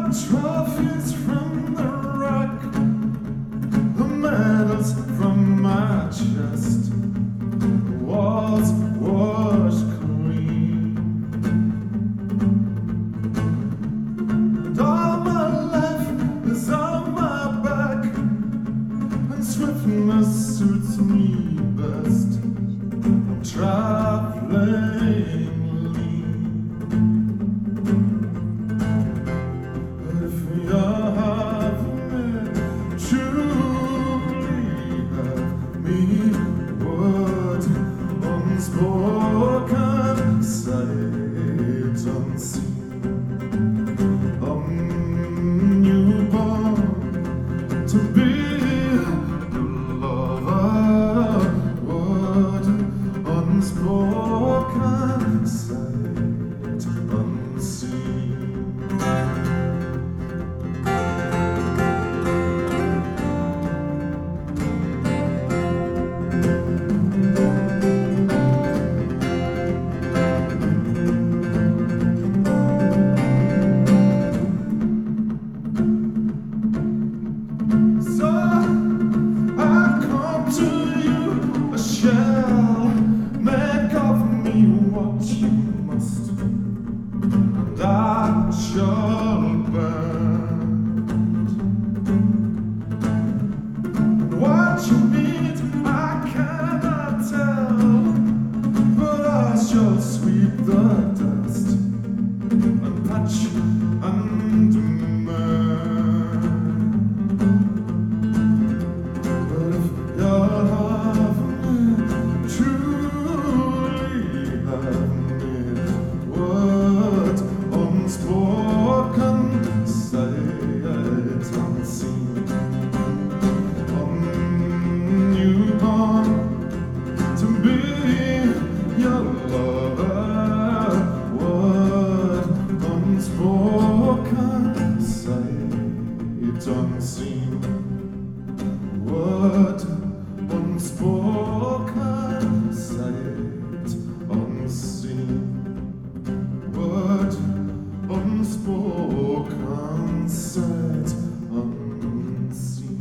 Trophies from the rock, the medals from my chest, walls washed clean. And all my life is on my back, and swiftness suits me best. I'm traveling. Unspoken, sight unseen. Newborn to be your lover. What unspoken, sight unseen. Make of me what you must, and I shall bend. What you need I cannot tell, but I shall sweep the dust and patch and mend. But if you're unspoken, sight unseen. Newborn to be your lover. What unspoken, sight unseen. What unspoken, sight unseen. What unspoken, sight unseen.